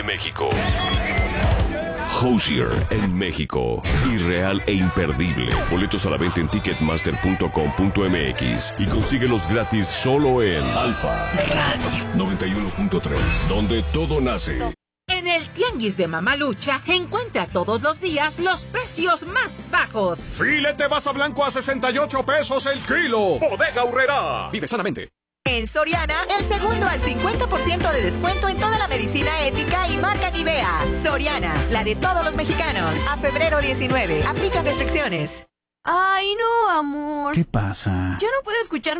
México. Hozier en México. Irreal e imperdible. Boletos a la venta en ticketmaster.com.mx y consíguelos gratis solo en Alfa Radio 91.3, donde todo nace. En el Tianguis de Mamalucha encuentra todos los días los precios más bajos. Filete basa blanco a 68 pesos el kilo. Bodega Aurrerá. Vive sanamente. En Soriana, el segundo al 50% de descuento en toda la medicina ética y marca Nivea. Soriana, la de todos los mexicanos. A febrero 19. Aplican restricciones. Ay, no, amor. ¿Qué pasa? Ya no puedo escuchar